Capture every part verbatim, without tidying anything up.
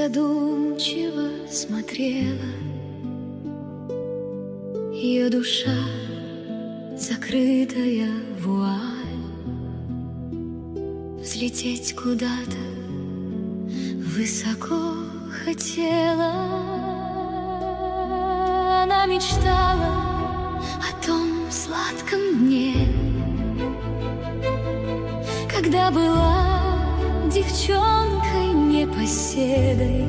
задумчиво смотрела. Ее душа, закрытая вуаль, взлететь куда-то высоко хотела. Она мечтала о том сладком дне, когда была девчонкой непоседой.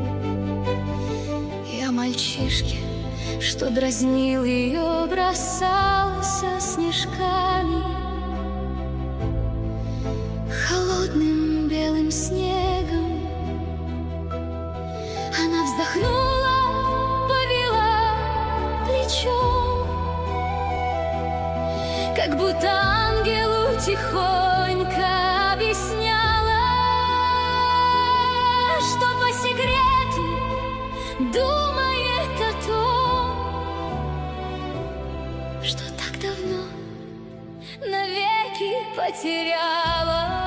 И о мальчишке, что дразнил ее, бросался снежками, холодным белым снегом. Она вздохнула, повела плечом, как будто ангелу тихонько объясняла, что по секрету думает о том, что так давно навеки потеряла.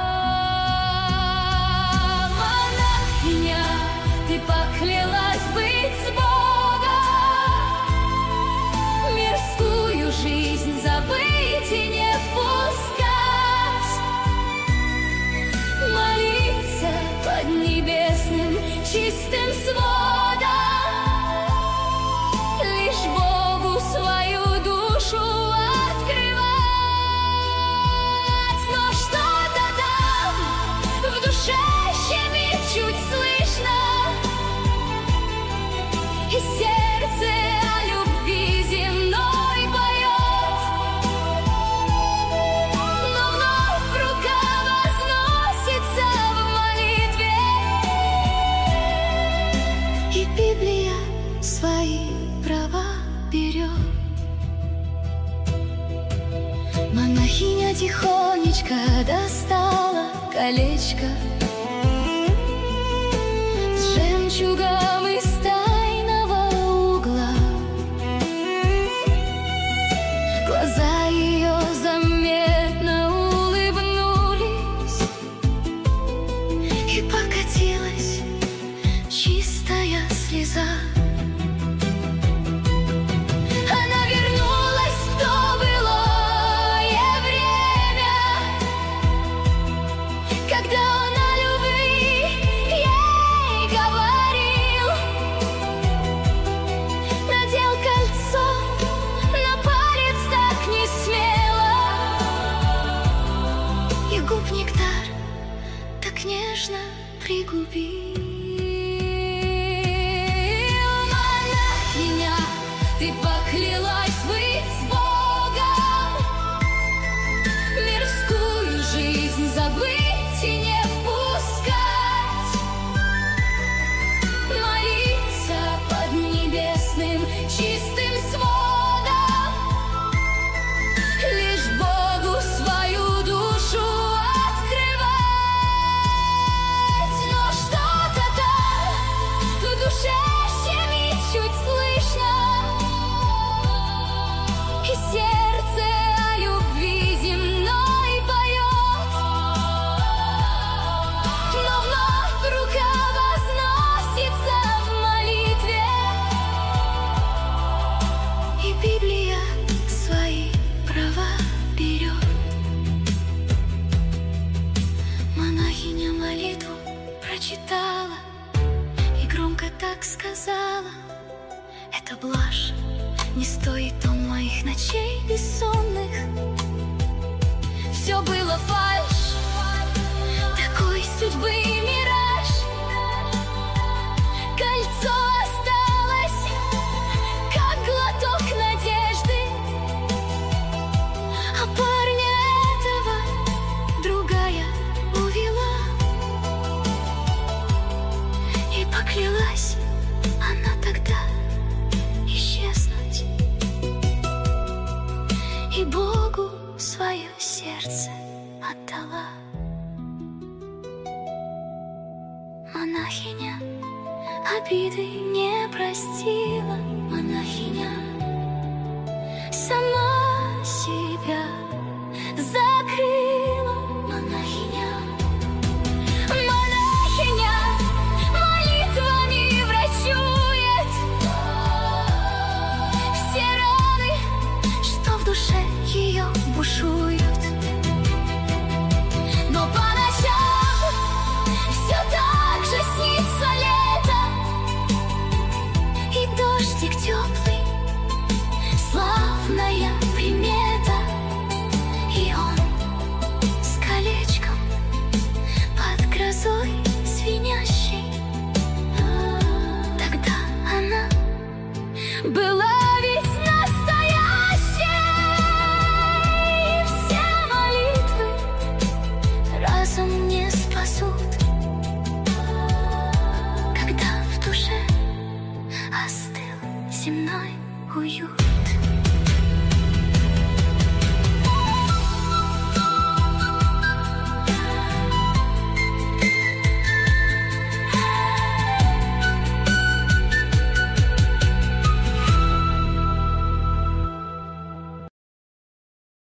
Монахиня, ты поклялась быть с Богом, мирскую жизнь забыть и не впускать, молиться под небесным чистым сводом, лишь Богу свою душу открывать. Но что-то там в душе щемит, чуть слышно, и сердце о любви земной поет. Но вновь рука возносится в молитве, и Библия свои права берет. Монахиня тихонечко достала колечко с жемчугом из тайного угла. Глаза ее заметно улыбнулись, и покатилась чистая слеза. Она вернулась в то былое время, когда он о любви ей говорил, надел кольцо на палец так не смело, и губ нектар так нежно пригубил. Монахиня, ты поклялась быть с Богом, мирскую жизнь забыть и не впускать, молиться под небесным чистым сводом, лишь Богу свою душу открывать. Но что-то там в душе щемит, чуть слышно, и сердце о любви земной поет. Но вновь рука возносится в молитве, и Библия свои права берет. Монахиня молитву прочитала и громко так сказала: это блажь, не стоит он моих ночей бессонных. Все было фальшь, такой судьбы мираж. Кольцо осталось, как глоток надежды, а парня этого другая увела. И поклялась она тогда исчезнуть, и Богу свое сердце отдала. Монахиня обиды не простила, монахиня сама себя закрыла. Монахиня, монахиня, молитва была ведь настоящей. И все молитвы разум не спасут.